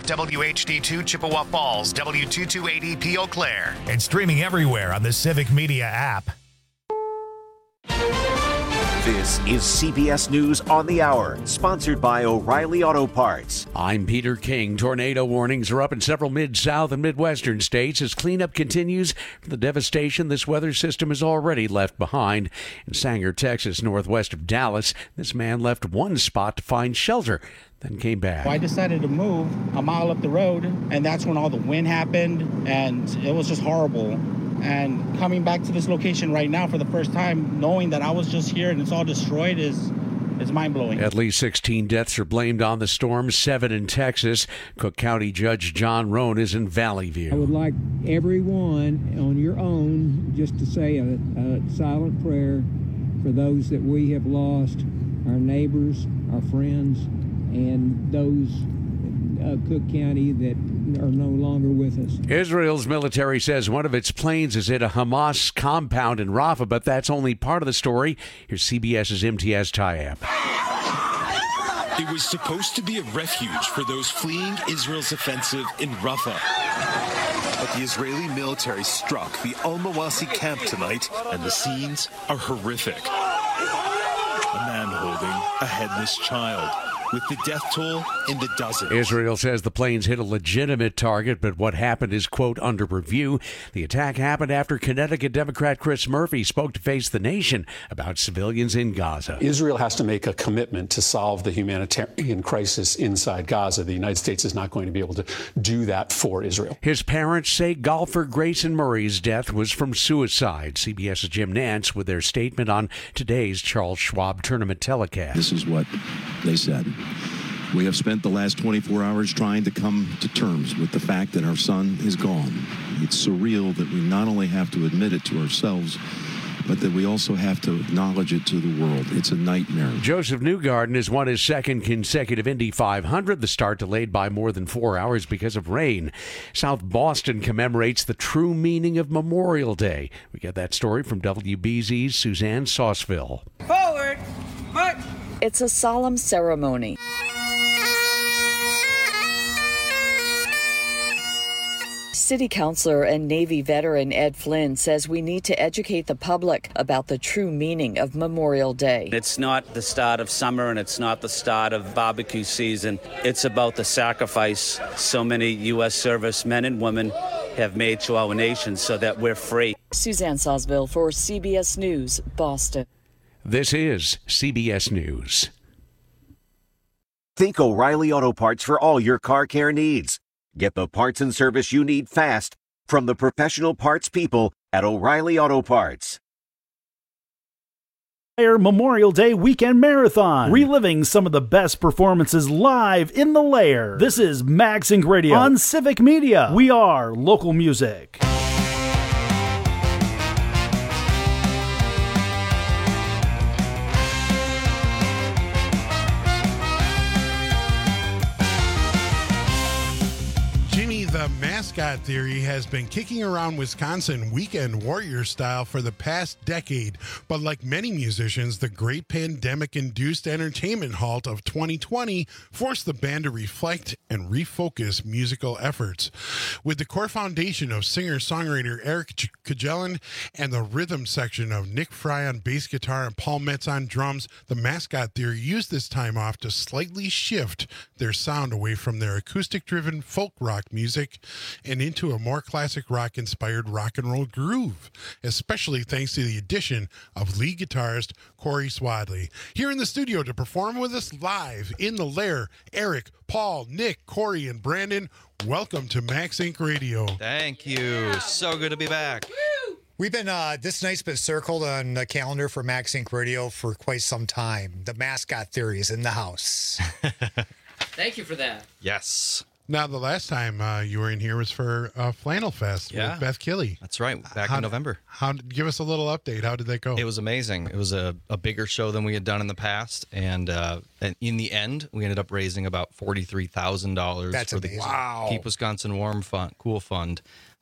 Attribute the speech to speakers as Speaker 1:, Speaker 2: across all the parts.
Speaker 1: WHD2 Chippewa Falls, W228EP Eau Claire.
Speaker 2: And streaming everywhere on the Civic Media app.
Speaker 3: This is CBS News on the Hour, sponsored by O'Reilly Auto Parts.
Speaker 4: I'm Peter King. Tornado warnings are up in several mid-south and midwestern states as cleanup continues for the devastation this weather system has already left behind. In Sanger, Texas, northwest of Dallas, this man left one spot to find shelter, then came back.
Speaker 5: I decided to move a mile up the road, and that's when all the wind happened, and it was just horrible. And coming back to this location right now for the first time, knowing that I was just here and it's all destroyed is mind-blowing.
Speaker 4: At least 16 deaths are blamed on the storm, 7 in Texas. Cook County Judge John Roan is in Valley View.
Speaker 6: I would like everyone on your own just to say a silent prayer for those that we have lost, our neighbors, our friends, and those Cook County that are no longer with us.
Speaker 4: Israel's military says one of its planes has hit a Hamas compound in Rafah, but that's only part of the story. Here's CBS's Imtiaz Tyab.
Speaker 7: It was supposed to be a refuge for those fleeing Israel's offensive in Rafah. But the Israeli military struck the Al-Mawasi camp tonight, and the scenes are horrific. A man holding a headless child, with the death toll in the dozens.
Speaker 4: Israel says the planes hit a legitimate target, but what happened is, quote, under review. The attack happened after Connecticut Democrat Chris Murphy spoke to Face the Nation about civilians in Gaza.
Speaker 8: Israel has to make a commitment to solve the humanitarian crisis inside Gaza. The United States is not going to be able to do that for Israel.
Speaker 4: His parents say golfer Grayson Murray's death was from suicide. CBS's Jim Nantz with their statement on today's Charles Schwab tournament telecast.
Speaker 9: This is what they said. We have spent the last 24 hours trying to come to terms with the fact that our son is gone. It's surreal that we not only have to admit it to ourselves, but that we also have to acknowledge it to the world. It's a nightmare.
Speaker 4: Joseph Newgarden has won his second consecutive Indy 500, the start delayed by more than 4 hours because of rain. South Boston commemorates the true meaning of Memorial Day. We get that story from WBZ's Suzanne Sauceville.
Speaker 10: Forward, march. It's a solemn ceremony. City Councilor and Navy veteran Ed Flynn says we need to educate the public about the true meaning of Memorial Day.
Speaker 11: It's not the start of summer and it's not the start of barbecue season. It's about the sacrifice so many U.S. servicemen and women have made to our nation so that we're free.
Speaker 10: Suzanne Sauceville for CBS News, Boston.
Speaker 4: This is CBS News.
Speaker 3: Think O'Reilly Auto Parts for all your car care needs. Get the parts and service you need fast from the professional parts people at O'Reilly Auto Parts.
Speaker 12: Memorial Day Weekend Marathon, reliving some of the best performances live in the Lair. This is Max Inc. Radio on Civic Media. We are local music.
Speaker 13: The mascot theory has been kicking around Wisconsin weekend warrior style for the past decade, but like many musicians, the great pandemic-induced entertainment halt of 2020 forced the band to reflect and refocus musical efforts. With the core foundation of singer-songwriter Eric Kajelan and the rhythm section of Nick Fry on bass guitar and Paul Metz on drums, the mascot theory used this time off to slightly shift their sound away from their acoustic-driven folk rock music and into a more classic rock-inspired rock and roll groove, especially thanks to the addition of lead guitarist Corey Swadley. Here in the studio to perform with us live in the Lair, Eric, Paul, Nick, Corey, and Brandon. Welcome to Max Inc. Radio.
Speaker 14: Thank you. So good to be back.
Speaker 15: We've been, this night's been circled on the calendar for Max Inc. Radio for quite some time. The mascot theory is in the house.
Speaker 16: Thank you for that.
Speaker 14: Yes.
Speaker 13: Now, the last time you were in here was for Flannel Fest with Beth Killey.
Speaker 14: That's right, back in November.
Speaker 13: Give us a little update. How did that go?
Speaker 14: It was amazing. It was a bigger show than we had done in the past, and in the end, we ended up raising about $43,000 for the
Speaker 15: Wow.
Speaker 14: Keep Wisconsin Warm Fund, Cool Fund.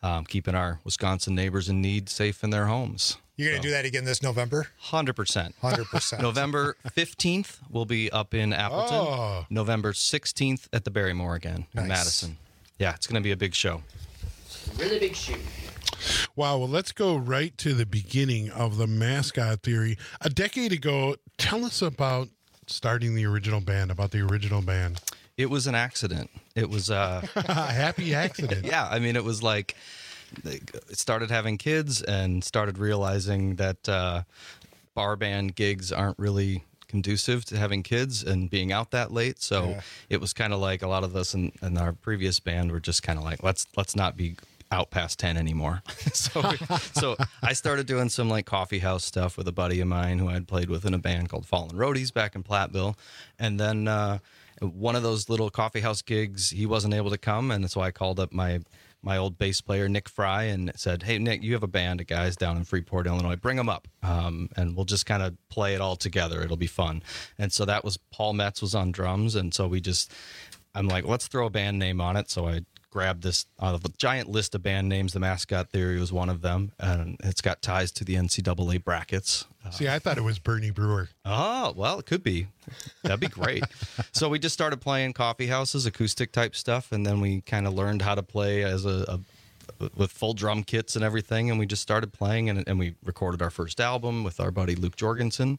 Speaker 14: keeping our Wisconsin neighbors in need safe in their homes.
Speaker 15: You're going to do that again this November?
Speaker 14: 100%.
Speaker 15: 100%.
Speaker 14: November 15th, we'll be up in Appleton.
Speaker 13: Oh.
Speaker 14: November 16th at the Barrymore again in Madison. Yeah, it's going to be a big show.
Speaker 16: Really big shoe.
Speaker 13: Wow, well, let's go right to the beginning of the Mascot Theory. A decade ago, tell us about starting the original band, about the original band.
Speaker 14: It was an accident. It was a
Speaker 13: happy accident.
Speaker 14: Yeah, I mean, it was like started having kids and started realizing that bar band gigs aren't really conducive to having kids and being out that late. So it was kind of like a lot of us in our previous band were just kind of like, let's not be out past 10 anymore. So I started doing some like coffee house stuff with a buddy of mine who I'd played with in a band called Fallen Roadies back in Platteville. And then one of those little coffee house gigs, he wasn't able to come. And so I called up my old bass player, Nick Fry, and said, hey, Nick, you have a band of guys down in Freeport, Illinois. Bring them up, and we'll just kind of play it all together. It'll be fun. And so that was Paul Metz was on drums. And so I'm like, let's throw a band name on it. So I grabbed this out of a giant list of band names. The Mascot Theory was one of them, and it's got ties to the NCAA brackets.
Speaker 13: See, I thought it was Bernie Brewer.
Speaker 14: Oh, well, it could be. That'd be great. So we just started playing coffee houses, acoustic type stuff, and then we kind of learned how to play as with full drum kits and everything, and we just started playing, and we recorded our first album with our buddy Luke Jorgensen.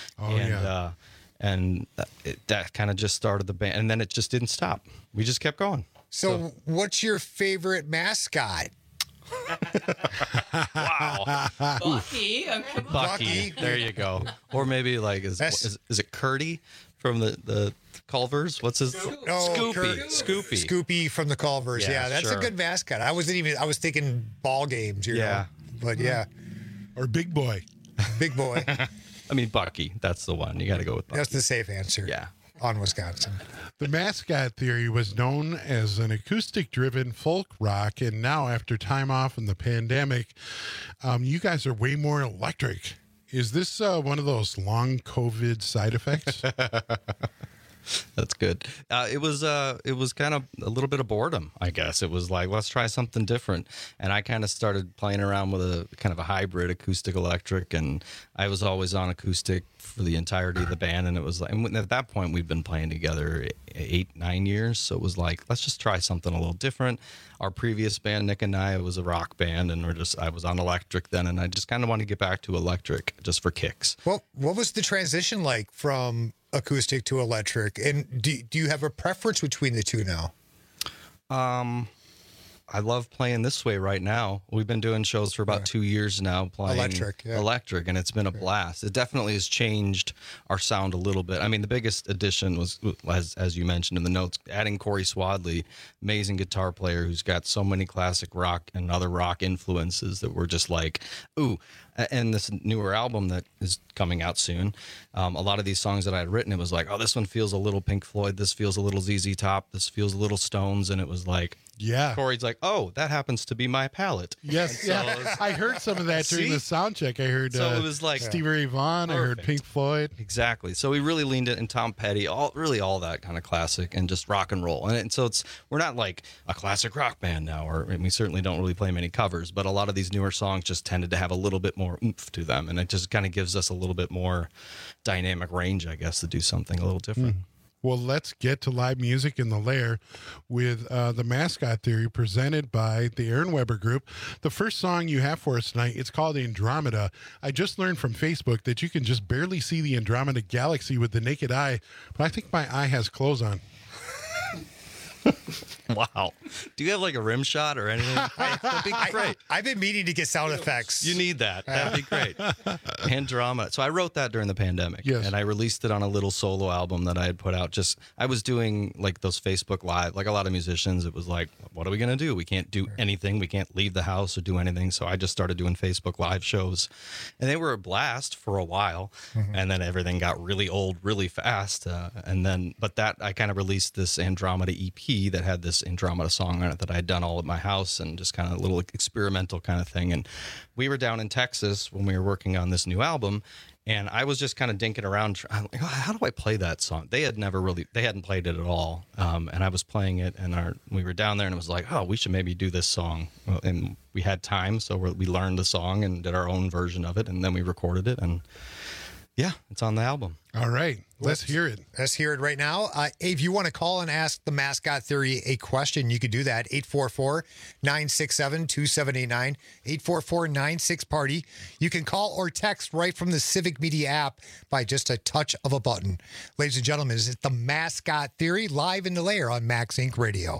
Speaker 14: And that kind of just started the band, and then it just didn't stop. We just kept going.
Speaker 15: So what's your favorite mascot?
Speaker 14: Wow.
Speaker 16: Bucky.
Speaker 14: Bucky. There you go. Or maybe like, is it Curdy from the Culvers? What's his? Scoopy.
Speaker 15: Scoopy from the Culvers. Yeah, that's a good mascot. I was thinking ball games, you know. But yeah.
Speaker 13: Or Big Boy.
Speaker 15: Big Boy.
Speaker 14: I mean, Bucky. That's the one. You got to go with Bucky.
Speaker 15: That's the safe answer.
Speaker 14: Yeah.
Speaker 15: On Wisconsin.
Speaker 13: The Mascot Theory was known as an acoustic-driven folk rock, and now after time off in the pandemic, you guys are way more electric. Is this one of those long COVID side effects?
Speaker 14: That's good. It was kind of a little bit of boredom, I guess. It was like, let's try something different. And I kind of started playing around with a kind of a hybrid acoustic electric, and I was always on acoustic for the entirety of the band. And it was like, and at that point we'd been playing together 8-9 years. So it was like, let's just try something a little different. Our previous band, Nick and I, was a rock band, and I was on electric then, and I just kind of wanted to get back to electric just for kicks.
Speaker 15: Well, what was the transition like from acoustic to electric, and do you have a preference between the two now?
Speaker 14: I love playing this way right now. We've been doing shows for about 2 years now playing electric, and it's been a blast. It definitely has changed our sound a little bit. I mean, the biggest addition was, as you mentioned in the notes, adding Corey Swadley, amazing guitar player who's got so many classic rock and other rock influences that we're just like, ooh. And this newer album that is coming out soon, a lot of these songs that I had written, it was like, oh, this one feels a little Pink Floyd, this feels a little ZZ Top, this feels a little Stones, and it was like, Corey's like, oh, that happens to be my palette.
Speaker 13: Yes, I heard some of that during the sound check. I heard
Speaker 14: it was like
Speaker 13: Stevie Ray Vaughan, I heard Pink Floyd.
Speaker 14: Exactly. So we really leaned it, and Tom Petty, all that kind of classic and just rock and roll. And so we're not like a classic rock band now, and we certainly don't really play many covers, but a lot of these newer songs just tended to have a little bit more oomph to them, and it just kind of gives us a little bit more dynamic range, I guess, to do something a little different.
Speaker 13: Well, let's get to live music in the Lair with the Mascot Theory presented by the Aaron Weber Group. The first song you have for us tonight, it's called Andromeda. I just learned from Facebook that you can just barely see the Andromeda Galaxy with the naked eye, but I think my eye has clothes on.
Speaker 14: Wow. Do you have like a rim shot or anything? That'd be great.
Speaker 15: I've been meaning to get sound effects.
Speaker 14: You need that. That'd be great. Andromeda. So I wrote that during the pandemic, and I released it on a little solo album that I had put out. I was doing like those Facebook Live, like a lot of musicians. It was like, what are we going to do? We can't do anything. We can't leave the house or do anything. So I just started doing Facebook Live shows, and they were a blast for a while. And then everything got really old really fast. But I kind of released this Andromeda EP that had this Andromeda song on it that I had done all at my house, and just kind of a little experimental kind of thing. And we were down in Texas when we were working on this new album, And I was just kind of dinking around. I'm like, oh, how do I play that song? They hadn't played it at all. And I was playing it, and we were down there, and it was like, oh, we should maybe do this song. Well, and we had time, so we learned the song and did our own version of it, and then we recorded it, and yeah, it's on the album.
Speaker 13: All right. Let's hear it.
Speaker 15: Let's hear it right now. If you want to call and ask the Mascot Theory a question, you could do that. 844-967-2789, 844-96-PARTY. You can call or text right from the Civic Media app by just a touch of a button. Ladies and gentlemen, it's the Mascot Theory live in the lair on Max Inc. Radio.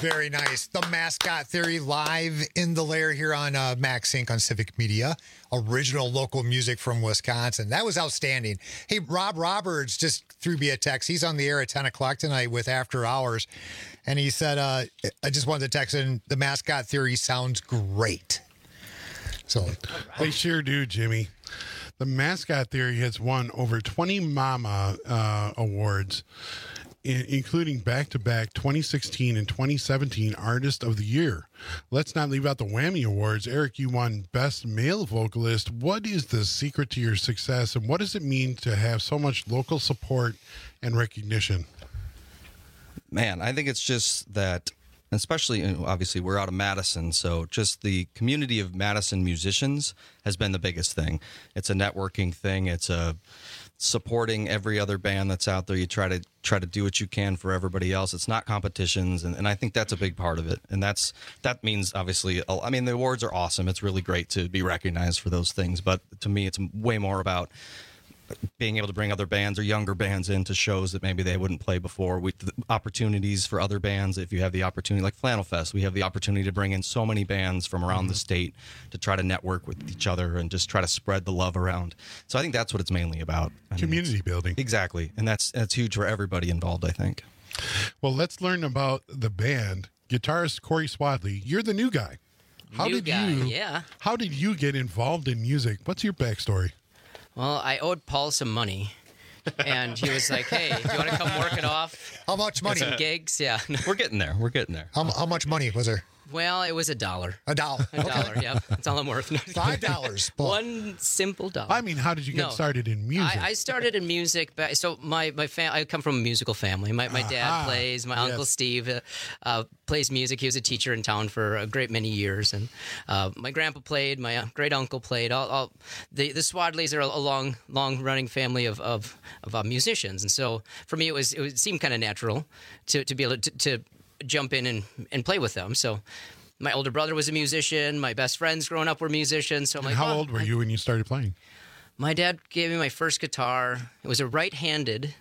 Speaker 15: Very nice. The Mascot Theory live in the lair here on Max Inc. on Civic Media. Original local music from Wisconsin. That was outstanding. Hey, Rob Roberts just threw me a text. He's on the air at 10 o'clock tonight with After Hours. And he said, I just wanted to text in, the Mascot Theory sounds great. So
Speaker 13: they sure do, Jimmy. The Mascot Theory has won over 20 Mama awards, including back-to-back 2016 and 2017 Artist of the Year. Let's not leave out the Whammy Awards. Eric, you won Best Male Vocalist. What is the secret to your success, and what does it mean to have so much local support and recognition?
Speaker 14: Man, I think it's just that, especially, obviously, we're out of Madison, so just the community of Madison musicians has been the biggest thing. It's a networking thing. It's a supporting every other band that's out there. You try to do what you can for everybody else. It's not competitions, and I think that's a big part of it. And that means, obviously, I mean, the awards are awesome. It's really great to be recognized for those things, but to me, it's way more about being able to bring other bands or younger bands into shows that maybe they wouldn't play before. Opportunities for other bands, if you have the opportunity, like Flannel Fest, we have the opportunity to bring in so many bands from around the state to try to network with each other and just try to spread the love around. So I think that's what it's mainly about.
Speaker 13: Community building.
Speaker 14: Exactly. And that's huge for everybody involved, I think. Well,
Speaker 13: let's learn about the band. Guitarist Corey Swadley, you're the new guy. How did you get involved in music? What's your backstory?
Speaker 17: Well, I owed Paul some money, and he was like, hey, do you want to come work it off?
Speaker 15: How much money?
Speaker 17: Some gigs, yeah.
Speaker 14: We're getting there.
Speaker 15: How much money was there?
Speaker 17: Well, it was $1.
Speaker 15: $1.
Speaker 17: $1, yep. That's all I'm worth.
Speaker 15: $5.
Speaker 17: One simple dollar.
Speaker 13: I mean, how did you get started in music?
Speaker 17: I started in music. So I come from a musical family. My dad plays. My uncle Steve plays music. He was a teacher in town for a great many years. And my grandpa played. My great uncle played. The Swadleys are a long running family of musicians. And so for me, it seemed kind of natural to be able to jump in and play with them. So my older brother was a musician. My best friends growing up were musicians. So I'm like,
Speaker 13: how old were you when you started playing?
Speaker 17: My dad gave me my first guitar. It was a right-handed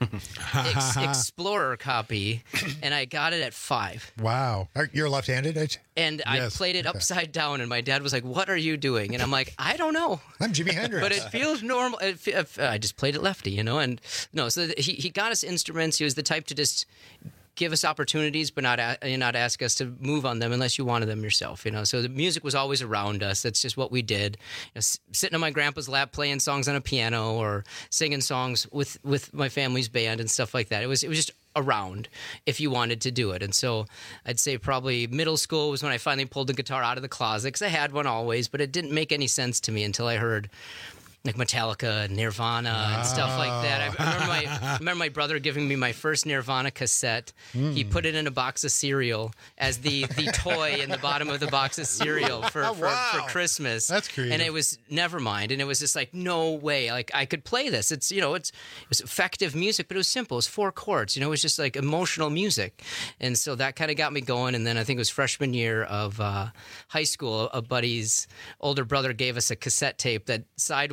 Speaker 17: Explorer copy, and I got it at 5.
Speaker 15: Wow. You're left-handed?
Speaker 17: And I played it upside down, and my dad was like, what are you doing? And I'm like, I don't know.
Speaker 15: I'm Jimi Hendrix.
Speaker 17: But it feels normal. I just played it lefty, And so he got us instruments. He was the type to just give us opportunities, but not ask us to move on them unless you wanted them yourself. So the music was always around us. That's just what we did. Sitting on my grandpa's lap, playing songs on a piano, or singing songs with my family's band and stuff like that. It was just around if you wanted to do it. And so I'd say probably middle school was when I finally pulled the guitar out of the closet, because I had one always, but it didn't make any sense to me until I heard like Metallica and Nirvana and stuff like that. I remember my brother giving me my first Nirvana cassette. He put it in a box of cereal as the toy in the bottom of the box of cereal for Christmas.
Speaker 13: That's creative.
Speaker 17: And it was Nevermind, and it was just like, no way, like I could play this. It was effective music, but it was simple. It was 4 chords. It was just like emotional music, and so that kind of got me going. And then I think it was freshman year of high school, a buddy's older brother gave us a cassette tape that side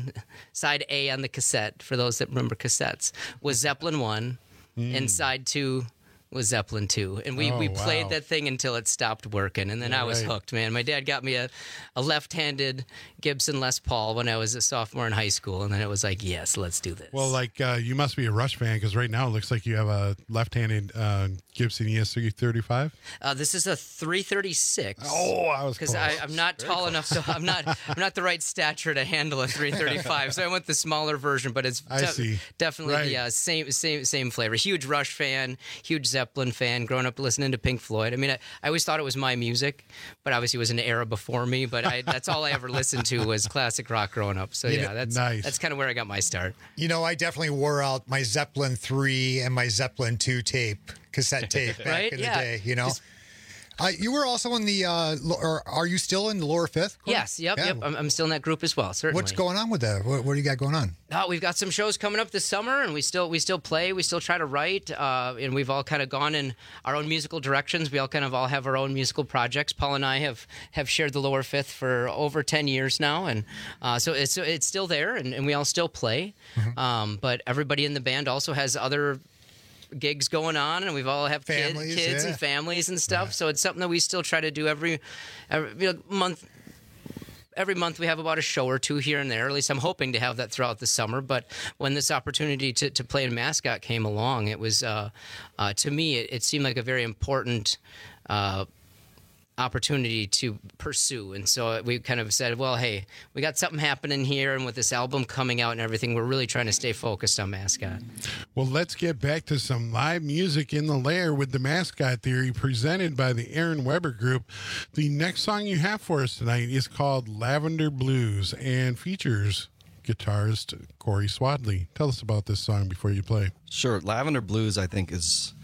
Speaker 17: A on the cassette, for those that remember cassettes, was Zeppelin 1, and side 2 was Zeppelin 2. And we played that thing until it stopped working, and then I was hooked, man. My dad got me a left-handed Gibson Les Paul when I was a sophomore in high school, and then it was like, yes, let's do this.
Speaker 13: Well, you must be a Rush fan, because right now it looks like you have a left-handed Gibson ES335.
Speaker 17: This is a 336.
Speaker 13: Oh, I was
Speaker 17: because I'm not tall enough, so I'm not the right stature to handle a 335. So I went the smaller version, but it's definitely the same flavor. Huge Rush fan, huge Zeppelin fan. Growing up listening to Pink Floyd. I mean, I always thought it was my music, but obviously it was an era before me. But that's all I ever listened to was classic rock growing up. So that's kind of where I got my start.
Speaker 15: I definitely wore out my Zeppelin 3 and my Zeppelin 2 cassette tape back in the day, You were also in the, or are you still in the Lower Fifth?
Speaker 17: Yes, yep. I'm still in that group as well, certainly.
Speaker 15: What's going on with that? What do you got going on?
Speaker 17: We've got some shows coming up this summer, and we still play. We still try to write, and we've all kind of gone in our own musical directions. We all have our own musical projects. Paul and I have shared the Lower Fifth for over 10 years now, and so it's still there, and we all still play. Mm-hmm. But everybody in the band also has other gigs going on, and we've all have
Speaker 15: Families,
Speaker 17: kids
Speaker 15: yeah.
Speaker 17: and families and stuff. So it's something that we still try to do every month. Every month we have about a show or two here and there. At least I'm hoping to have that throughout the summer. But when this opportunity to play in Mascot came along, it was, to me, it seemed like a very important opportunity to pursue. And so we kind of said, well, hey, we got something happening here. And with this album coming out and everything, we're really trying to stay focused on Mascot.
Speaker 13: Well, let's get back to some live music in the lair with the Mascot Theory presented by the Aaron Weber Group. The next song you have for us tonight is called Lavender Blues and features guitarist Corey Swadley. Tell us about this song before you play.
Speaker 14: Sure. Lavender Blues, I think,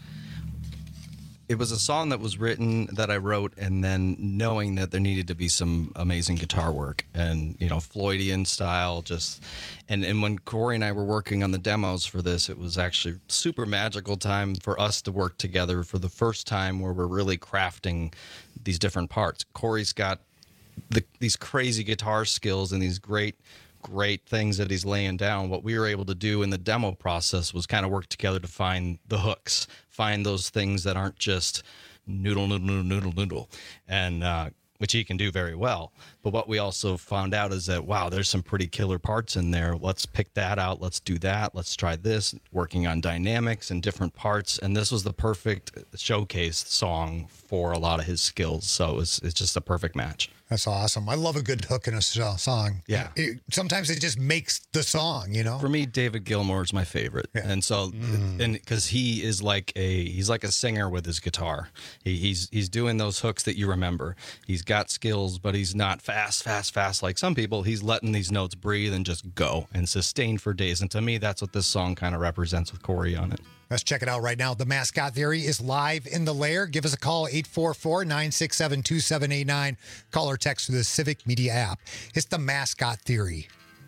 Speaker 14: it was a song that was written that I wrote, and then knowing that there needed to be some amazing guitar work and, Floydian style, and when Corey and I were working on the demos for this, it was actually super magical time for us to work together for the first time where we're really crafting these different parts. Corey's got these crazy guitar skills and these great things that he's laying down. What we were able to do in the demo process was kind of work together to find the hooks, find those things that aren't just noodle, and which he can do very well. But what we also found out is that, wow, there's some pretty killer parts in there. Let's pick that out. Let's do that. Let's try this, working on dynamics and different parts. And this was the perfect showcase song for a lot of his skills. So it's just a perfect match.
Speaker 15: That's awesome. I love a good hook in a song.
Speaker 14: Yeah.
Speaker 15: Sometimes it just makes the song,
Speaker 14: For me, David Gilmour is my favorite. Yeah. And so, and because he is he's like a singer with his guitar. He's doing those hooks that you remember. He's got skills, but he's not fast like some people. He's letting these notes breathe and just go and sustain for days. And to me, that's what this song kind of represents with Corey on it.
Speaker 15: Let's check it out right now. The Mascot Theory is live in the lair. Give us a call, 844-967-2789. Call or text through the Civic Media app. It's the Mascot Theory.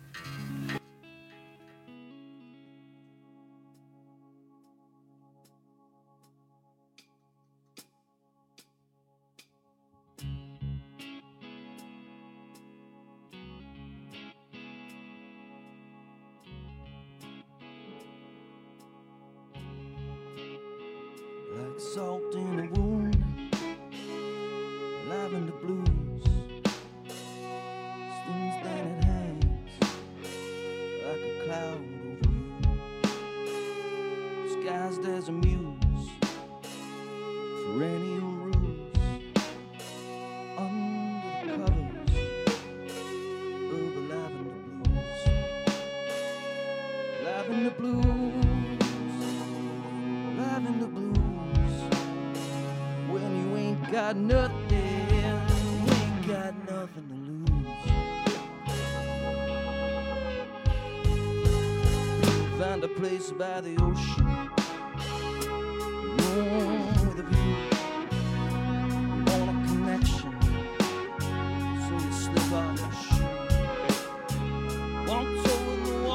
Speaker 18: Like salt in a wound, lavender blues, stings that it hangs like a cloud over you, disguised as a muse, perennial ruse, under the covers of the lavender blues, lavender blues, lavender blues. When you ain't got nothing, you ain't got nothing to lose. Find a place by the ocean, room with a view. You want a connection, so you slip off your shoe. One toe in the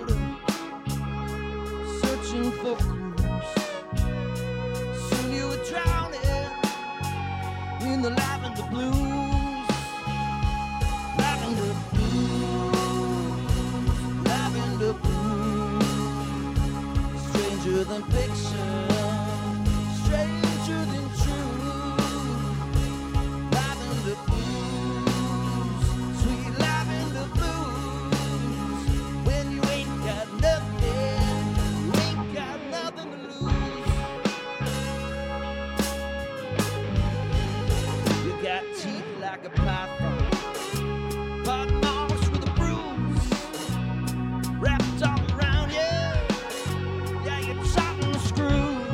Speaker 18: water, searching for clues. Soon you were drowning in the lavender blues, lavender blues, lavender blues. Stranger than fiction, stranger than truth. Lavender blues, sweet lavender blues. When you ain't got nothing, you ain't got nothing to lose. Got teeth like a python, pot marks with a bruise wrapped all around you. Yeah, you're tight and screwed.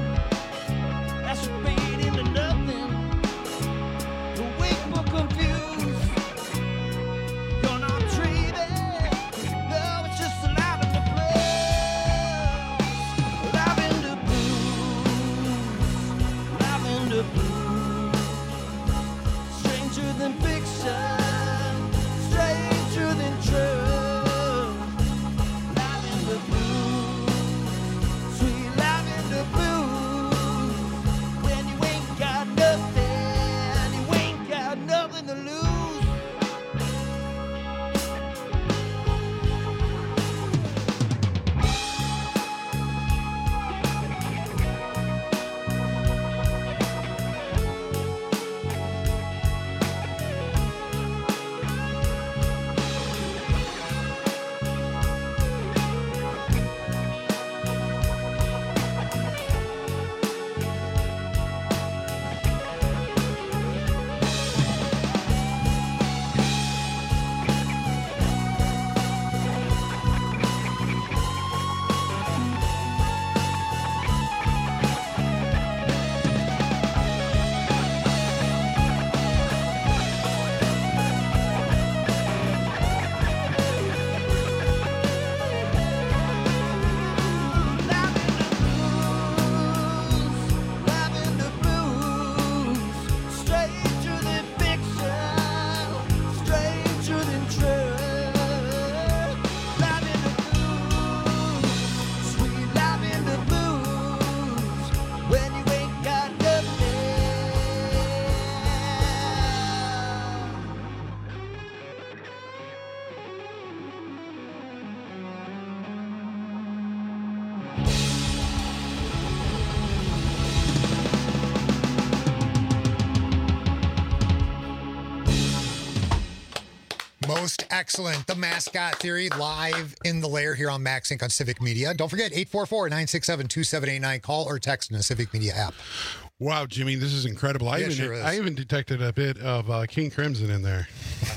Speaker 15: Most excellent. The Mascot Theory live in the lair here on Max Inc. on Civic Media. Don't forget, 844-967-2789. Call or text in the Civic Media app.
Speaker 13: Wow, Jimmy, this is incredible. I even detected a bit of King Crimson in there.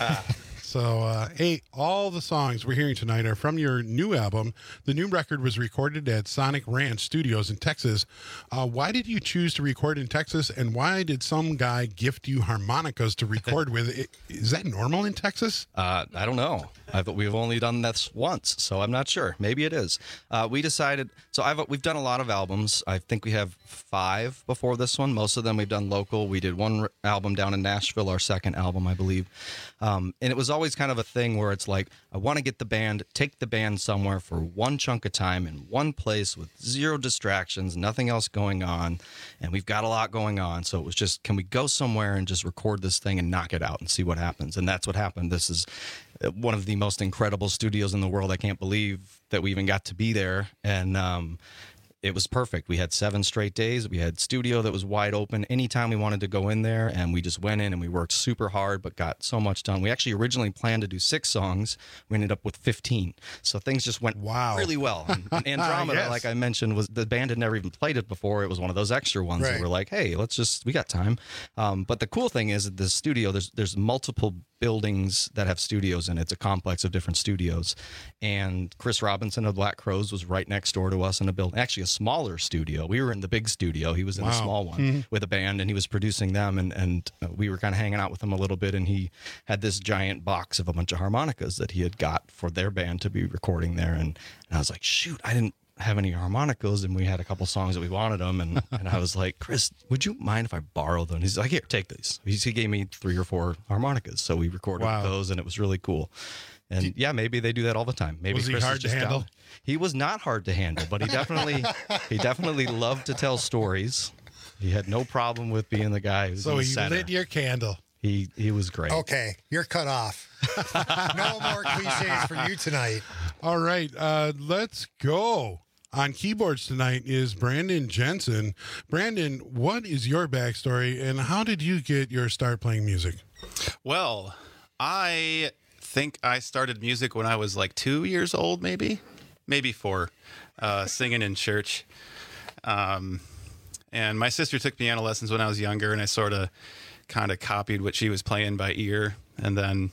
Speaker 13: So, hey, all the songs we're hearing tonight are from your new album. The new record was recorded at Sonic Ranch Studios in Texas. Why did you choose to record in Texas, and why did some guy gift you harmonicas to record with? Is that normal in Texas?
Speaker 14: I don't know. We've only done this once, so I'm not sure. Maybe it is. We decided. So we've done a lot of albums. I think we have 5 before this one. Most of them we've done local. We did one album down in Nashville, our second album, I believe. And it was always kind of a thing where it's like, I want to take the band somewhere for one chunk of time in one place with 0 distractions, nothing else going on. And we've got a lot going on. So it was just, can we go somewhere and just record this thing and knock it out and see what happens? And that's what happened. This is one of the most incredible studios in the world. I can't believe that we even got to be there. And it was perfect. We had 7 straight days. We had studio that was wide open anytime we wanted to go in there, and we just went in and we worked super hard, but got so much done. We actually originally planned to do 6 songs. We ended up with 15. So things just went really well. And Andromeda,
Speaker 13: Yes.
Speaker 14: like I mentioned, was the band had never even played it before. It was one of those extra ones that
Speaker 15: Right.
Speaker 14: were like, hey, we got time. But the cool thing is that the studio, there's multiple buildings that have studios in it. It's a complex of different studios. And Chris Robinson of Black Crowes was right next door to us in a building, actually a smaller studio. We were in the big studio. He was in the small one with a band, and he was producing them. And we were kind of hanging out with him a little bit. And he had this giant box of a bunch of harmonicas that he had got for their band to be recording there. And I was like, shoot, I didn't have any harmonicas, and we had a couple songs that we wanted them, and I was like, Chris, would you mind if I borrow them? He's like, here, take these. He gave me 3 or 4 harmonicas, so we recorded those, and it was really cool. And yeah, maybe they do that all the time. Maybe
Speaker 13: Was he
Speaker 14: Chris
Speaker 13: hard
Speaker 14: is
Speaker 13: to
Speaker 14: just
Speaker 13: handle?
Speaker 14: down. He was not hard to handle, but he definitely loved to tell stories. He had no problem with being the guy who's in
Speaker 13: So
Speaker 14: the
Speaker 13: he
Speaker 14: center.
Speaker 13: lit your candle.
Speaker 14: He was great.
Speaker 15: Okay, you're cut off. No more cliches for you tonight.
Speaker 13: All right, let's go. On keyboards tonight is Brandon Jensen. Brandon, what is your backstory, and how did you get your start playing music?
Speaker 19: Well, I think I started music when I was like 2 years old, maybe 4, singing in church. And my sister took piano lessons when I was younger, and I sort of kind of copied what she was playing by ear. And then,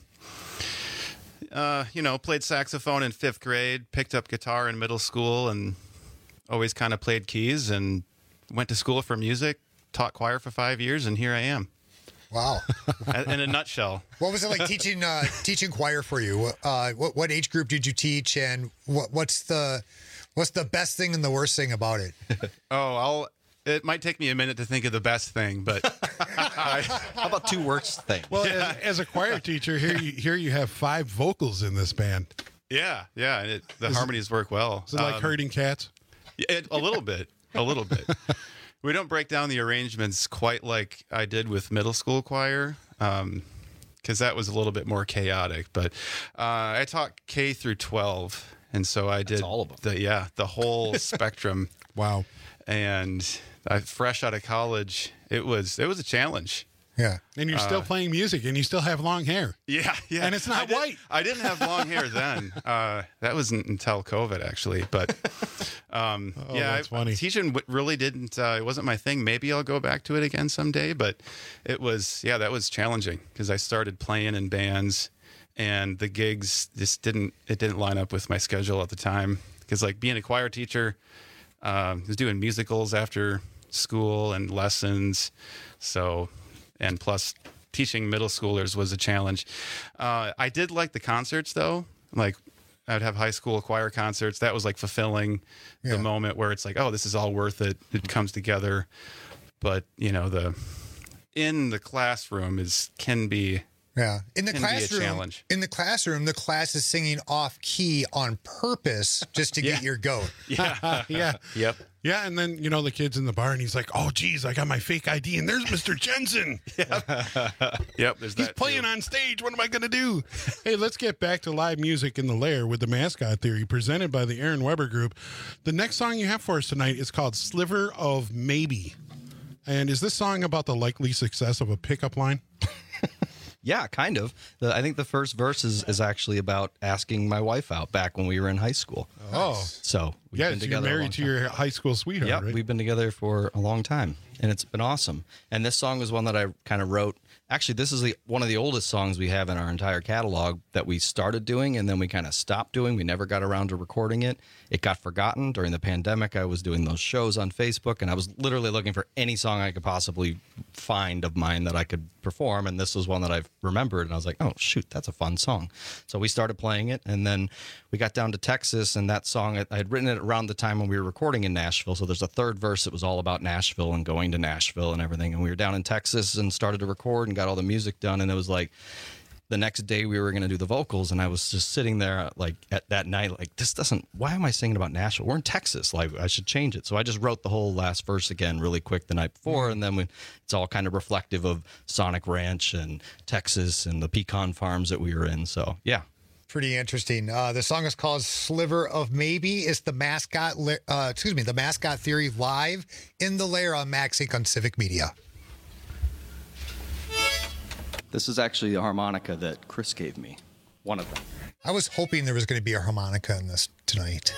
Speaker 19: played saxophone in 5th grade, picked up guitar in middle school, and always kind of played keys, and went to school for music, taught choir for 5 years, and here I am.
Speaker 15: Wow.
Speaker 19: In a nutshell.
Speaker 15: What was it like teaching choir for you? What age group did you teach, and what's the best thing and the worst thing about it?
Speaker 19: It might take me a minute to think of the best thing, but
Speaker 14: how about 2 worst things?
Speaker 13: Well, as a choir teacher, here you have 5 vocals in this band.
Speaker 19: Yeah, the harmonies work well.
Speaker 13: Is it like herding cats?
Speaker 19: A little bit. We don't break down the arrangements quite like I did with middle school choir, because that was a little bit more chaotic. But I taught K through 12, and so I did all of them. The whole spectrum.
Speaker 13: Wow!
Speaker 19: And fresh out of college, it was a challenge.
Speaker 15: Yeah,
Speaker 13: and you're still playing music, and you still have long hair.
Speaker 19: Yeah,
Speaker 13: and it's not white.
Speaker 19: I didn't have long hair then. That wasn't until COVID, actually. But
Speaker 13: that's funny.
Speaker 19: Teaching really didn't. It wasn't my thing. Maybe I'll go back to it again someday. But it was, that was challenging because I started playing in bands, and the gigs just didn't line up with my schedule at the time. Because like being a choir teacher, I was doing musicals after school and lessons, so. And plus, teaching middle schoolers was a challenge. I did like the concerts, though. Like, I'd have high school choir concerts. That was like fulfilling the moment where it's like, oh, this is all worth it. It comes together. But in the classroom can be.
Speaker 15: Yeah, in the
Speaker 19: classroom, a challenge.
Speaker 15: In the classroom, the class is singing off key on purpose just to get your goat.
Speaker 19: Yeah. Yep.
Speaker 13: Yeah, and then the kids in the bar, and he's like, "Oh, geez, I got my fake ID, and there's Mr. Jensen."
Speaker 19: Yep. There's
Speaker 13: He's playing on stage. What am I going to do? Hey, let's get back to live music in the lair with the Mascot Theory, presented by the Aaron Weber Group. The next song you have for us tonight is called "Sliver of Maybe," and is this song about the likely success of a pickup line?
Speaker 14: Yeah, kind of. I think the first verse is actually about asking my wife out back when we were in high school.
Speaker 13: Oh.
Speaker 14: So we've been
Speaker 13: Yes,
Speaker 14: together
Speaker 13: you're
Speaker 14: a long
Speaker 13: married to
Speaker 14: time.
Speaker 13: your high school sweetheart,
Speaker 14: Yeah,
Speaker 13: right?
Speaker 14: we've been together for a long time, and it's been awesome. And this song is one that I kind of wrote. Actually, this is one of the oldest songs we have in our entire catalog that we started doing, and then we kind of stopped doing. We never got around to recording it. It got forgotten during the pandemic. I was doing those shows on Facebook, and I was literally looking for any song I could possibly find of mine that I could perform, and this was one that I've remembered, and I was like, oh, shoot, that's a fun song. So we started playing it, and then we got down to Texas, and that song, I had written it around the time when we were recording in Nashville, so there's a third verse that was all about Nashville and going to Nashville and everything, and we were down in Texas and started to record and got all the music done, and it was like the next day we were going to do the vocals, and I was just sitting there like at that night like, why am I singing about Nashville? We're in Texas, like I should change it. So I just wrote the whole last verse again really quick the night before, and then it's all kind of reflective of Sonic Ranch and Texas and the pecan farms that we were in. So yeah.
Speaker 15: Pretty interesting. The song is called Sliver of Maybe. It's the Mascot Theory live in the Lair on Max Inc. on Civic Media.
Speaker 14: This is actually the harmonica that Chris gave me, one of them.
Speaker 15: I was hoping there was going to be a harmonica in this tonight.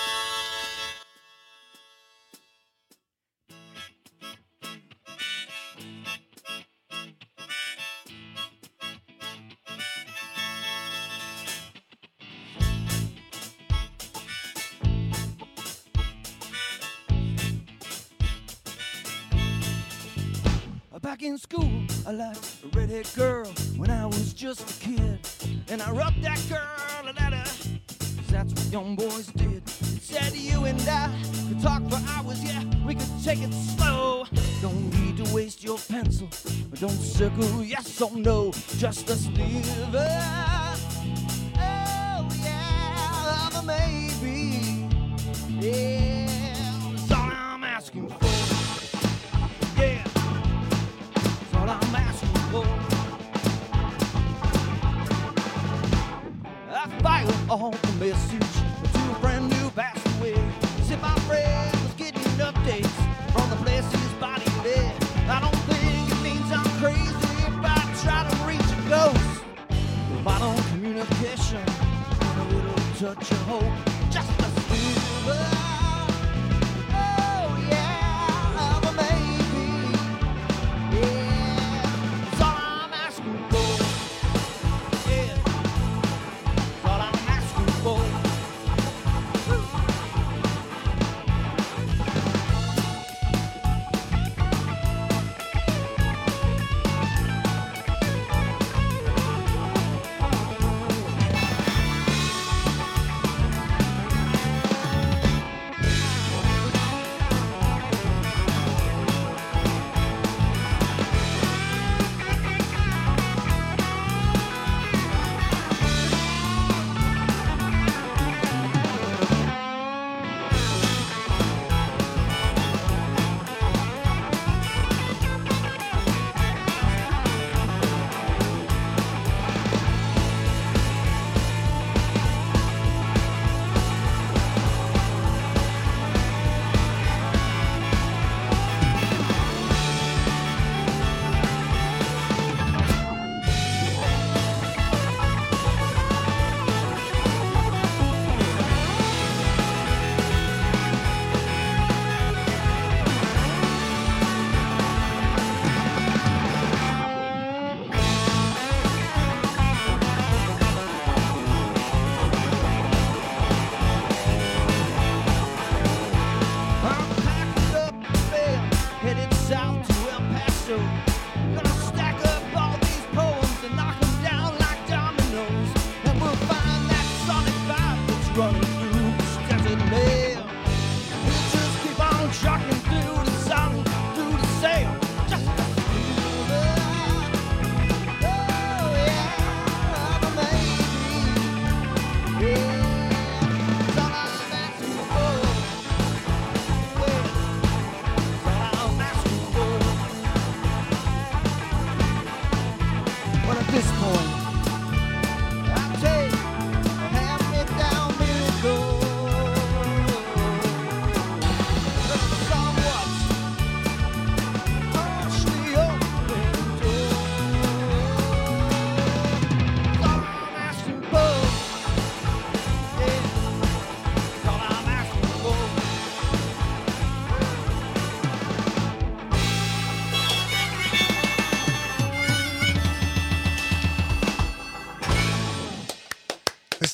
Speaker 18: Back in school, I liked a redhead girl when I was just a kid. And I wrote that girl a letter, 'cause that's what young boys did. It said you and I could talk for hours, yeah, we could take it slow. Don't need to waste your pencil, don't circle yes or no, just a sliver. Oh yeah, of a maybe. Yeah, that's all I'm asking for. Yeah. All I'm asking for. I fired all the message to a friend who passed away. Said my friend was getting updates from the place his body lay. I don't think it means I'm crazy if I try to reach a ghost. If I don't communication, a little touch of hope, just a sliver. Oh yeah, of a maybe. Yeah.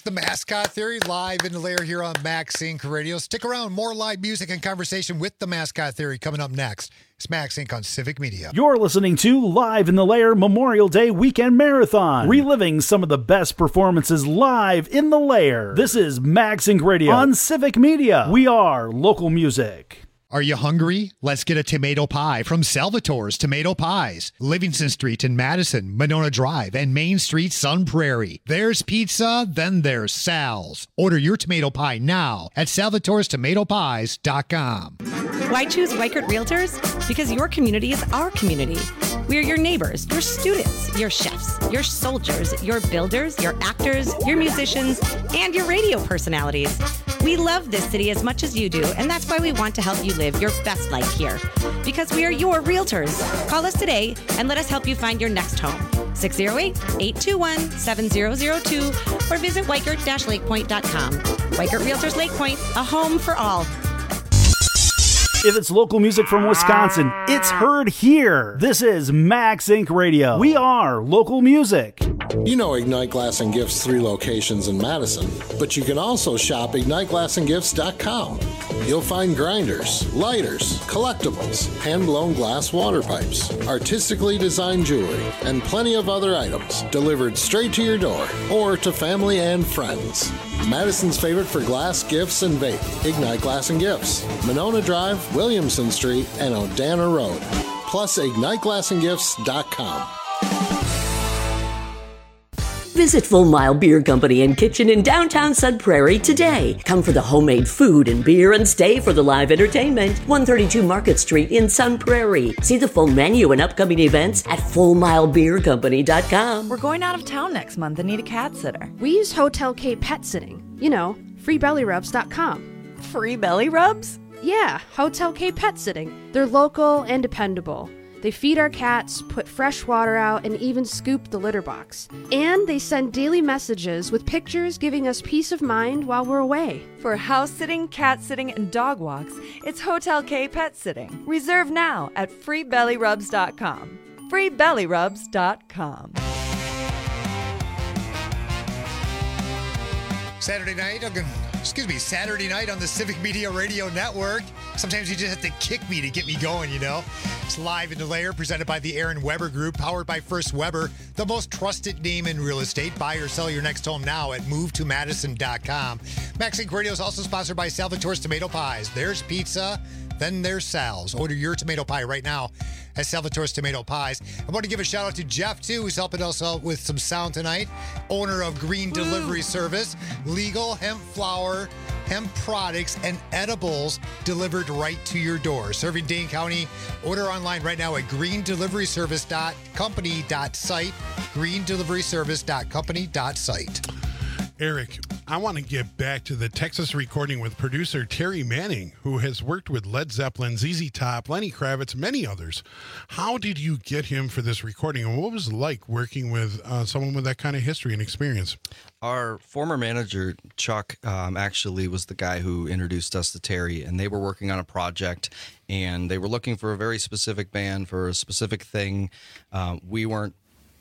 Speaker 15: The Mascot Theory, live in the lair here on Max Inc. Radio. Stick around. More live music and conversation with The Mascot Theory coming up next. It's Max Inc. on Civic Media.
Speaker 12: You're listening to Live in the Lair Memorial Day Weekend Marathon, reliving some of the best performances live in the lair. This is Max Inc. Radio on Civic Media. We are local music.
Speaker 15: Are you hungry? Let's get a tomato pie from Salvatore's Tomato Pies. Livingston Street in Madison, Monona Drive, and Main Street, Sun Prairie. There's pizza, then there's Sal's. Order your tomato pie now at salvatorestomatopies.com.
Speaker 20: Why choose Weichert Realtors? Because your community is our community. We are your neighbors, your students, your chefs, your soldiers, your builders, your actors, your musicians, and your radio personalities. We love this city as much as you do, and that's why we want to help you live your best life here. Because we are your realtors. Call us today and let us help you find your next home. 608-821-7002 or visit Weichert-LakePoint.com. Weichert Realtors Lake Point, a home for all.
Speaker 12: If it's local music from Wisconsin, it's heard here. This is Max Inc. Radio. We are local music.
Speaker 21: You know Ignite Glass and Gifts 3 locations in Madison, but you can also shop IgniteGlassandGifts.com. You'll find grinders, lighters, collectibles, hand-blown glass water pipes, artistically designed jewelry, and plenty of other items delivered straight to your door or to family and friends. Madison's favorite for glass, gifts, and vape, Ignite Glass and Gifts, Monona Drive, Williamson Street, and Odana Road. Plus, IgniteGlassandGifts.com.
Speaker 22: Visit Full Mile Beer Company and Kitchen in downtown Sun Prairie today. Come for the homemade food and beer and stay for the live entertainment. 132 Market Street in Sun Prairie. See the full menu and upcoming events at FullMileBeerCompany.com.
Speaker 23: We're going out of town next month and need a cat sitter.
Speaker 24: We use Hotel K Pet Sitting. You know, FreeBellyRubs.com.
Speaker 23: Free belly rubs?
Speaker 24: Yeah, Hotel K Pet Sitting. They're local and dependable. They feed our cats, put fresh water out, and even scoop the litter box. And they send daily messages with pictures giving us peace of mind while we're away.
Speaker 23: For house sitting, cat sitting, and dog walks, it's Hotel K Pet Sitting. Reserve now at FreeBellyRubs.com. FreeBellyRubs.com.
Speaker 15: Saturday night on the Civic Media Radio Network. Sometimes you just have to kick me to get me going, you know. It's Live in the Lair, presented by the Aaron Weber Group, powered by First Weber, the most trusted name in real estate. Buy or sell your next home now at movetomadison.com. Max Inc. Radio is also sponsored by Salvatore's Tomato Pies. There's pizza, then there's Sal's. Order your tomato pie right now at Salvatore's Tomato Pies. I want to give a shout out to Jeff, too, who's helping us out with some sound tonight. Owner of Green Delivery Service. Legal hemp flour, hemp products, and edibles delivered right to your door. Serving Dane County. Order online right now at greendeliveryservice.company.site. greendeliveryservice.company.site.
Speaker 13: Eric, I want to get back to the Texas recording with producer Terry Manning, who has worked with Led Zeppelin, ZZ Top, Lenny Kravitz, many others. How did you get him for this recording, and what was it like working with someone with that kind of history and experience?
Speaker 14: Our former manager, Chuck, actually was the guy who introduced us to Terry, and they were working on a project, and they were looking for a very specific band for a specific thing. We weren't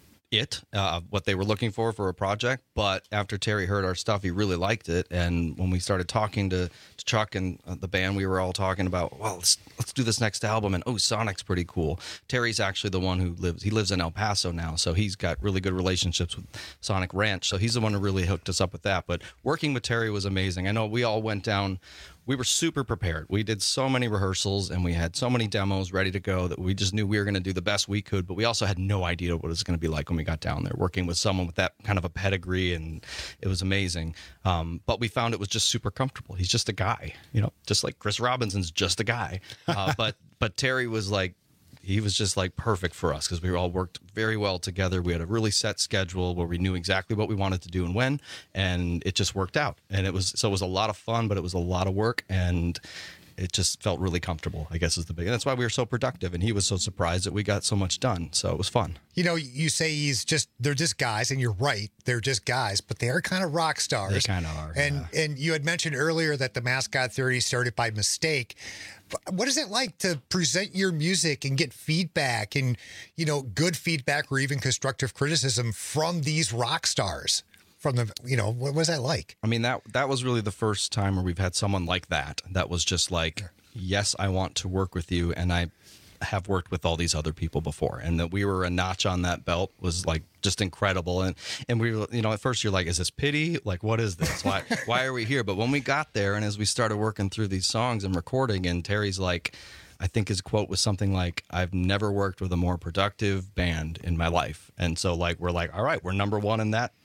Speaker 14: what they were looking for a project, but after Terry heard our stuff, he really liked it. And when we started talking to Chuck and the band, we were all talking about, well, let's do this next album, and Sonic's pretty cool. Terry's actually the one who lives in El Paso now, so he's got really good relationships with Sonic Ranch, so he's the one who really hooked us up with that. But working with Terry was amazing. I know we all went down. We were super prepared. We did so many rehearsals and we had so many demos ready to go that we just knew we were going to do the best we could, but we also had no idea what it was going to be like when we got down there, working with someone with that kind of a pedigree, and it was amazing. But we found it was just super comfortable. He's just a guy, just like Chris Robinson's just a guy. But Terry was like, he was just like perfect for us because we all worked very well together. We had a really set schedule where we knew exactly what we wanted to do and when, and it just worked out. And it was a lot of fun, but it was a lot of work, and it just felt really comfortable, I guess is the big. And that's why we were so productive, and he was so surprised that we got so much done. So it was fun.
Speaker 15: You say they're just guys, and you're right, they're just guys, but they are kind of rock stars.
Speaker 14: They kind of are.
Speaker 15: And you had mentioned earlier that the Mascot Theory started by mistake. What is it like to present your music and get feedback and, good feedback or even constructive criticism from these rock stars? from the, what was that like?
Speaker 14: I mean, that was really the first time where we've had someone like that was just like, yes, I want to work with you, and I have worked with all these other people before, and that we were a notch on that belt was like just incredible. And we were, at first you're like, is this pity? Like, what is this? Why are we here? But when we got there, and as we started working through these songs and recording, and Terry's like, I think his quote was something like, I've never worked with a more productive band in my life. And so like, we're like, all right, we're number one in that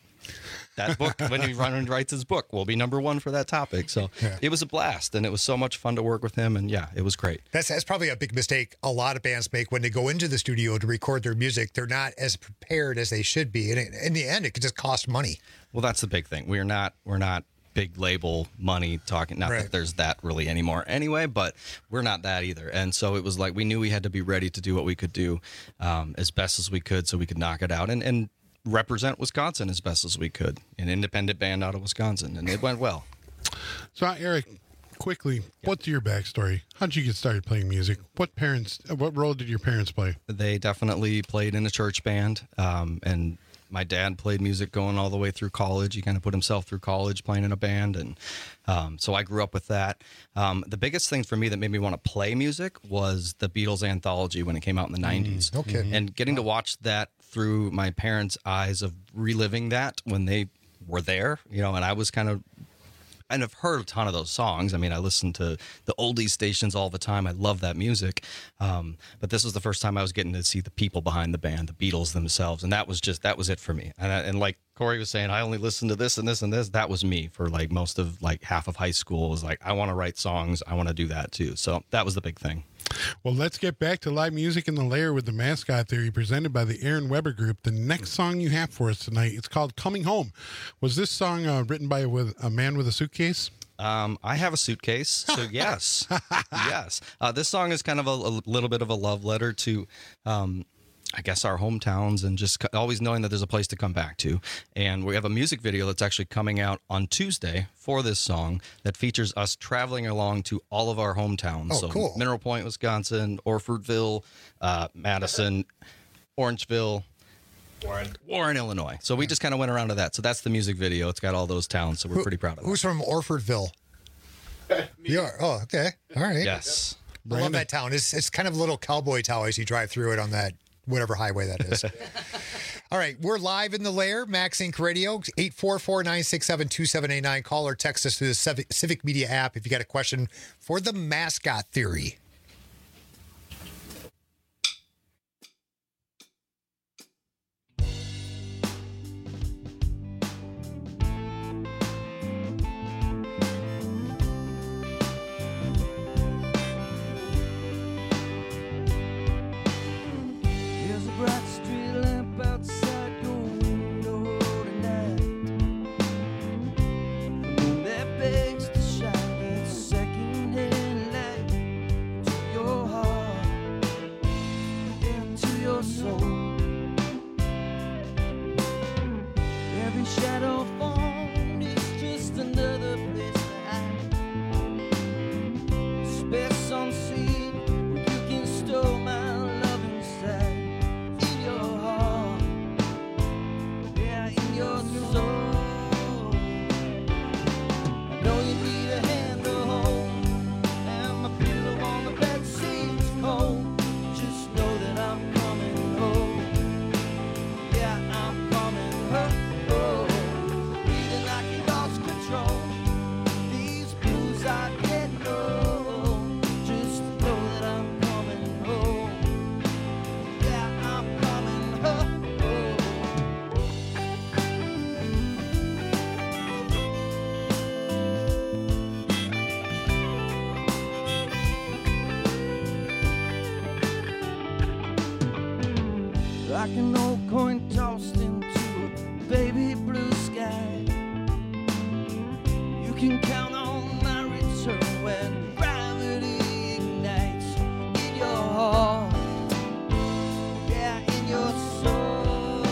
Speaker 14: book. When he writes his book, we'll be number one for that topic. So It was a blast, and it was so much fun to work with him, and it was great.
Speaker 15: That's probably a big mistake a lot of bands make when they go into the studio to record their music. They're not as prepared as they should be, and in the end, it could just cost money.
Speaker 14: Well, that's the big thing. We're not big label money talking. Not that there's that really anymore anyway, but we're not that either. And so it was like we knew we had to be ready to do what we could do as best as we could, so we could knock it out and represent Wisconsin as best as we could, an independent band out of Wisconsin, and it went well.
Speaker 13: So, Eric, quickly, what's your backstory? How did you get started playing music? What role did your parents play?
Speaker 14: They definitely played in a church band, and my dad played music going all the way through college. He kind of put himself through college playing in a band, and so I grew up with that. The biggest thing for me that made me want to play music was the Beatles anthology when it came out in the 90s.
Speaker 15: Okay.
Speaker 14: And getting to watch that through my parents' eyes of reliving that when they were there, and I was I've heard a ton of those songs. I mean, I listen to the oldies stations all the time. I love that music. But this was the first time I was getting to see the people behind the band, the Beatles themselves. And that was it for me. And like Corey was saying, I only listened to this and this and this. That was me for like most of like half of high school. It was like, I want to write songs. I want to do that too. So that was the big thing.
Speaker 13: Well, let's get back to live music in the Lair with the Mascot Theory presented by the Aaron Weber Group. The next song you have for us tonight, it's called Coming Home. Was this song written by a man with a suitcase?
Speaker 14: I have a suitcase, so yes. Yes. This song is kind of a little bit of a love letter to I guess our hometowns, and just always knowing that there's a place to come back to. And we have a music video that's actually coming out on Tuesday for this song that features us traveling along to all of our hometowns.
Speaker 15: Oh, cool.
Speaker 14: Mineral Point, Wisconsin, Orfordville, Madison, Orangeville, Warren, Illinois. So we just kind of went around to that. So that's the music video. It's got all those towns, so we're pretty proud of it.
Speaker 15: Who's from Orfordville? You are? Oh, okay. All right.
Speaker 14: Yes.
Speaker 15: I love that town. It's kind of a little cowboy town as you drive through it on that whatever highway that is. All right, we're live in the Lair, Max Inc. Radio, 844-967-2789. Call or text us through the Civic Media app if you got a question for the Mascot Theory.
Speaker 18: Like an old coin tossed into a baby blue sky. You can count on my return when gravity ignites in your heart, yeah, in your soul.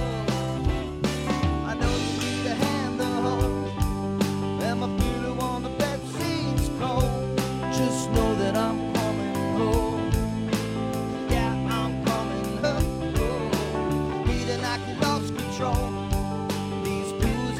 Speaker 18: I know you need a hand to hold, and my pillow on the bed seems cold. Just know that I'm coming home. Yeah, I'm coming home. I lost control. These blues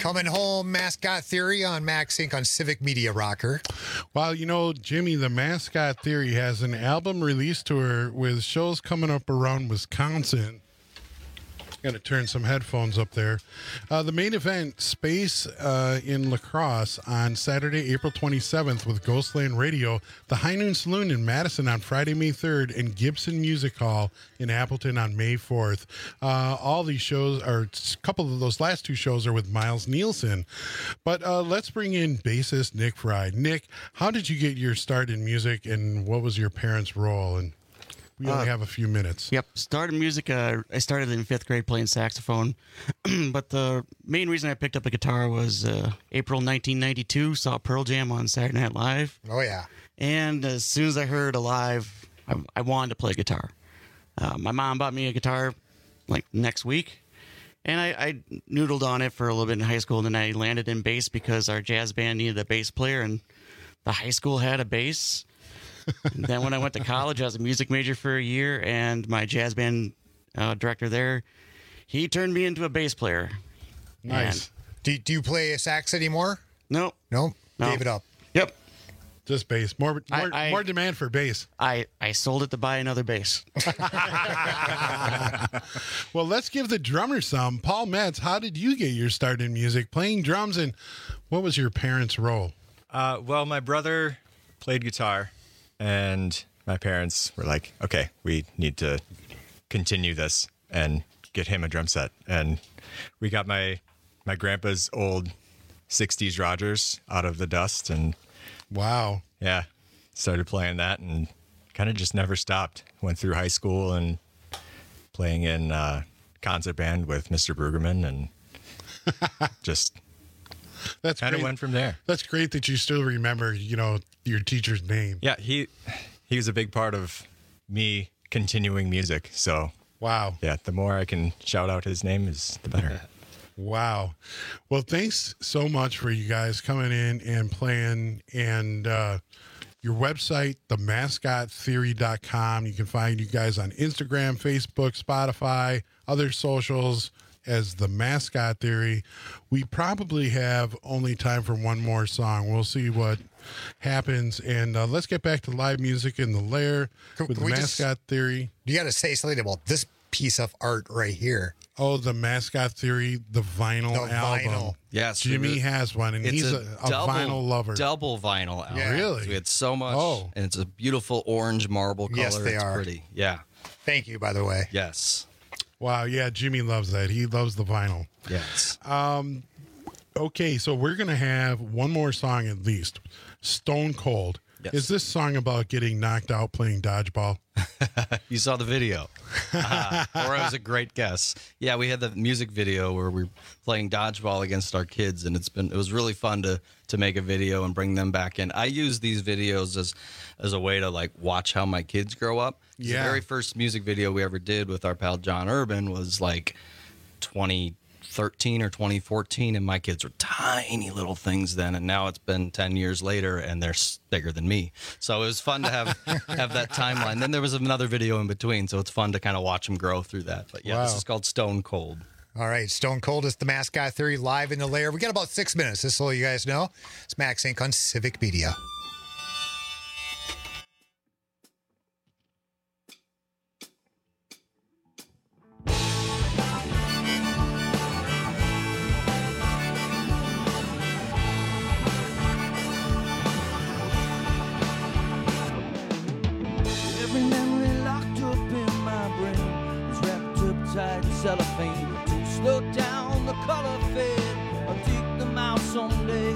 Speaker 15: Coming home, Mascot Theory on Max Inc. on Civic Media Rocker.
Speaker 13: Well, you know, Jimmy, the Mascot Theory has an album release tour with shows coming up around Wisconsin. Got to turn some headphones up there. The main event, Space in La Crosse on Saturday, April 27th with Ghostland Radio, the High Noon Saloon in Madison on Friday, May 3rd, and Gibson Music Hall in Appleton on May 4th. All these shows, or a couple of those last two shows, are with Miles Nielsen. But let's bring in bassist Nick Fry. Nick, how did you get your start in music, and what was your parents' role? And we only have a few minutes.
Speaker 1: Yep. Started music. I started in 5th grade playing saxophone. But the main reason I picked up a guitar was April 1992. Saw Pearl Jam on Saturday Night Live.
Speaker 15: Oh, yeah.
Speaker 1: And as soon as I heard Alive, I wanted to play guitar. My mom bought me a guitar like next week. And I noodled on it for a little bit in high school. And then I landed in bass because our jazz band needed a bass player. And the high school had a bass. Then when I went to college, I was a music major for a year, and my jazz band director there, he turned me into a bass player.
Speaker 15: Nice. Do you play a sax anymore?
Speaker 1: No.
Speaker 15: No? Gave it up.
Speaker 1: Yep.
Speaker 13: Just bass. More demand for bass.
Speaker 1: I sold it to buy another bass.
Speaker 13: Well, let's give the drummer some. Paul Metz, how did you get your start in music, playing drums, and what was your parents' role?
Speaker 2: Well, my brother played guitar. And my parents were like, okay, we need to continue this and get him a drum set. And we got my grandpa's old 60s Rogers out of the dust. And
Speaker 13: wow.
Speaker 2: Yeah. Started playing that and kind of just never stopped. Went through high school and playing in concert band with Mr. Brueggemann and just
Speaker 13: That's
Speaker 2: kind of went from there.
Speaker 13: That's great that you still remember, your teacher's name.
Speaker 2: Yeah, he was a big part of me continuing music. So
Speaker 13: wow.
Speaker 2: Yeah, the more I can shout out his name is the better.
Speaker 13: Wow. Well, thanks so much for you guys coming in and playing. And your website, themascottheory.com. You can find you guys on Instagram, Facebook, Spotify, other socials as The Mascot Theory. We probably have only time for one more song. We'll see what happens. And let's get back to live music in the Lair with The Mascot Theory.
Speaker 15: You got to say something about this piece of art right here.
Speaker 13: Oh, The Mascot Theory, the vinyl album.
Speaker 15: Vinyl.
Speaker 5: Yes.
Speaker 13: Jimmy has one, and he's a vinyl lover.
Speaker 5: Double vinyl album.
Speaker 13: Yeah. Really?
Speaker 5: We had so much, and it's a beautiful orange marble color.
Speaker 15: Yes, they
Speaker 5: it's
Speaker 15: are.
Speaker 5: Pretty. Yeah.
Speaker 15: Thank you, by the way.
Speaker 5: Yes.
Speaker 13: Wow, yeah, Jimmy loves that. He loves the vinyl.
Speaker 5: Yes.
Speaker 13: Okay, so we're going to have one more song at least. Stone Cold.
Speaker 5: Yes.
Speaker 13: Is this song about getting knocked out playing dodgeball?
Speaker 5: You saw the video. Or it was a great guess. Yeah, we had the music video where we were playing dodgeball against our kids, and it was really fun to make a video and bring them back in. I use these videos as a way to like watch how my kids grow up.
Speaker 13: Yeah.
Speaker 5: The very first music video we ever did with our pal John Urban was like 2013 or 2014, and my kids were tiny little things then, and now it's been 10 years later and they're bigger than me. So it was fun to have that timeline. Then there was another video in between, so it's fun to kind of watch them grow through that. But yeah, This is called Stone Cold.
Speaker 15: All right, Stone Cold is The Mascot Theory live in the Lair. We got about 6 minutes, just so you guys know. It's Max Inc. on Civic Media.
Speaker 18: Every memory locked up in my brain is wrapped up tight in cellophane. To slow down the color fade, I'll take them out someday.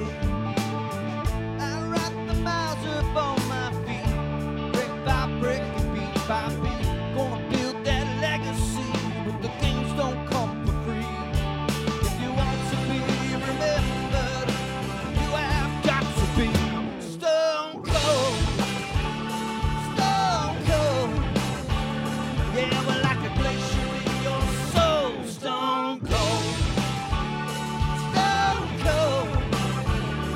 Speaker 18: I write the miles up on my feet, brick by brick and beat by beat. Gonna build that legacy, but the games don't come for free. If you want to be remembered, you have got to be stone cold. Stone cold. Yeah, we're like a glacier in your soul. Stone cold. Stone cold.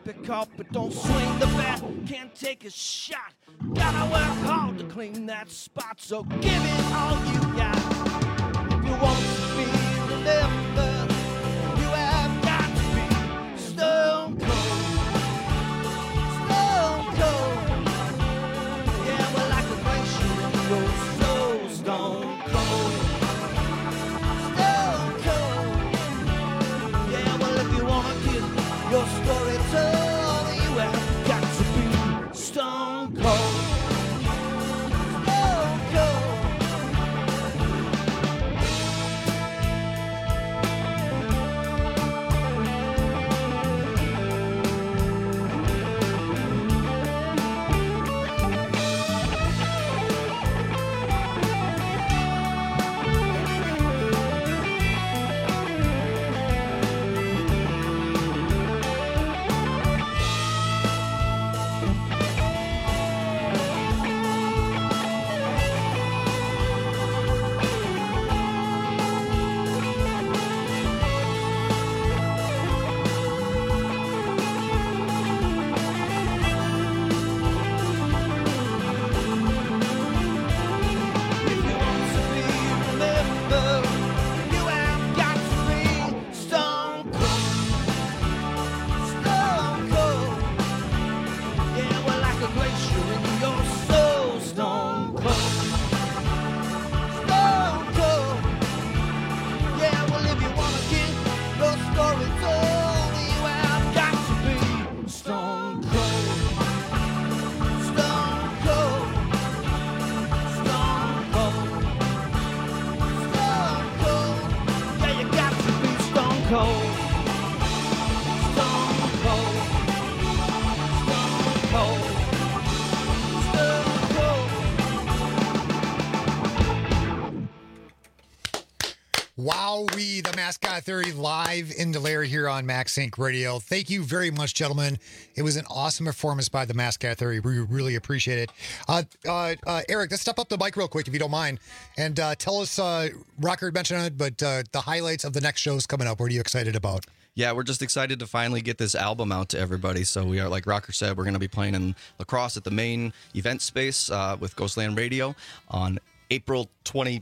Speaker 18: pick up, but don't swing the bat. Can't take a shot. Gotta work hard to clean that spot. So give it all you got. If you want to be remembered, you have got to be stone cold. Stone cold. Yeah, well, like a glacier, you're so stone cold. Stone cold. Yeah, well, if you want to get your story told, you have got to be stone cold. Stone cold.
Speaker 15: Wowee, the Mascot Theory live in Delaire here on Max Inc. Radio. Thank you very much, gentlemen. It was an awesome performance by the Mascot Theory. We really appreciate it. Eric, let's step up the mic real quick if you don't mind, and tell us, Rocker mentioned it, but the highlights of the next shows coming up. What are you excited about?
Speaker 5: Yeah, we're just excited to finally get this album out to everybody. So we are, like Rocker said, we're going to be playing in La Crosse at the main event space with Ghostland Radio on April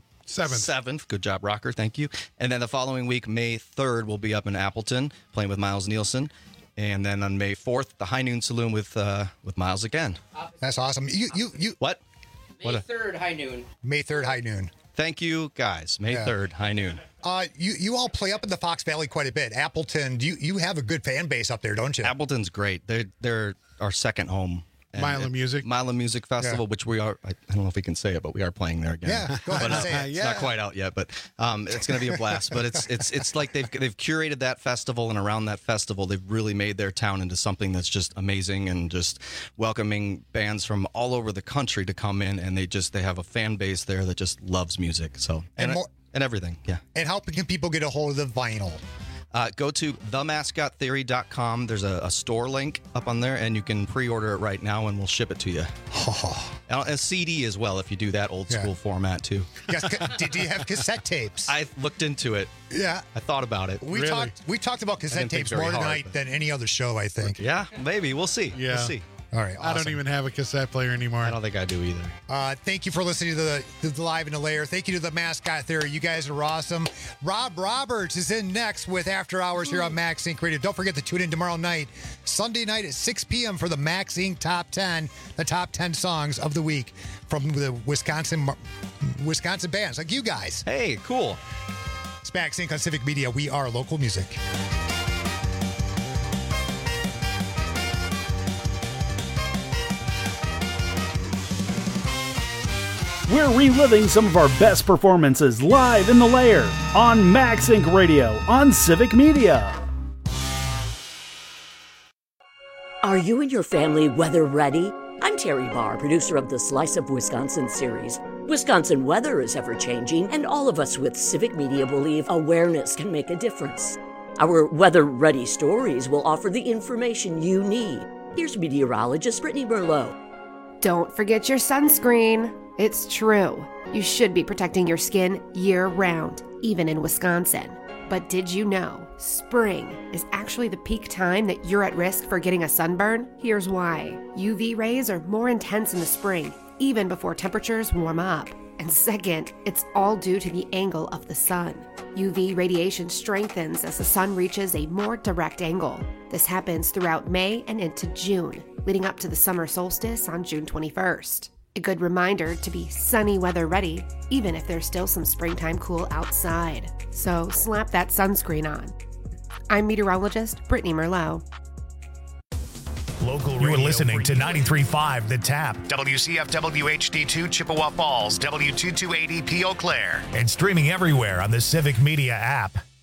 Speaker 5: 27th. Good job, Rocker. Thank you. And then the following week, May 3rd, we'll be up in Appleton playing with Miles Nielsen. And then on May 4th, the High Noon Saloon with Miles again.
Speaker 15: That's awesome. You
Speaker 5: what?
Speaker 17: May 3rd, high noon.
Speaker 15: May 3rd, high noon.
Speaker 5: Thank you, guys. May 3rd, high noon.
Speaker 15: You all play up in the Fox Valley quite a bit. Appleton, you have a good fan base up there, don't you?
Speaker 5: Appleton's great. They're our second home.
Speaker 13: Mile of Music
Speaker 5: Festival, which we are, I don't know if we can say it, but we are playing there again.
Speaker 15: Yeah, go ahead and say it.
Speaker 5: It's not quite out yet, but it's going to be a blast. But it's like they've curated that festival, and around that festival, they've really made their town into something that's just amazing, and just welcoming bands from all over the country to come in, and they have a fan base there that just loves music. So and everything, yeah.
Speaker 15: And how can people get a hold of the vinyl?
Speaker 5: Go to themascottheory.com. There's a store link up on there, and you can pre-order it right now, and we'll ship it to you. And a CD as well, if you do that old school format, too.
Speaker 15: Yes, did you have cassette tapes?
Speaker 5: I looked into it.
Speaker 15: Yeah.
Speaker 5: I thought about it.
Speaker 15: We talked about cassette tapes more tonight than any other show, I think.
Speaker 5: Yeah, maybe. We'll see.
Speaker 13: Yeah.
Speaker 5: We'll see.
Speaker 15: All right, awesome.
Speaker 13: I don't even have a cassette player anymore.
Speaker 5: I don't think I do either.
Speaker 15: Thank you for listening to the Live in the Lair. Thank you to the Mascot Theory. You guys are awesome. Rob Roberts is in next with After Hours here on Max Inc. Radio. Don't forget to tune in tomorrow night, Sunday night at 6 p.m. for the Max Inc. Top 10, the top 10 songs of the week from the Wisconsin bands like you guys.
Speaker 5: Hey, cool.
Speaker 15: It's Max Inc. on Civic Media. We are local music.
Speaker 12: We're reliving some of our best performances live in the Lair on Max Inc. Radio on Civic Media.
Speaker 22: Are you and your family weather ready? I'm Terry Barr, producer of the Slice of Wisconsin series. Wisconsin weather is ever-changing, and all of us with Civic Media believe awareness can make a difference. Our weather-ready stories will offer the information you need. Here's meteorologist Brittany Merlot.
Speaker 24: Don't forget your sunscreen. It's true. You should be protecting your skin year-round, even in Wisconsin.
Speaker 6: But did you know spring is actually the peak time that you're at risk for getting a sunburn? Here's why. UV rays are more intense in the spring, even before temperatures warm up. And second, it's all due to the angle of the sun. UV radiation strengthens as the sun reaches a more direct angle. This happens throughout May and into June, leading up to the summer solstice on June 21st. A good reminder to be sunny weather ready, even if there's still some springtime cool outside. So slap that sunscreen on. I'm meteorologist Brittany Merlot.
Speaker 7: Local radio. You're listening to 93.5 The Tap, WCFW HD2 Chippewa Falls, W2280P Eau Claire, and streaming everywhere on the Civic Media app.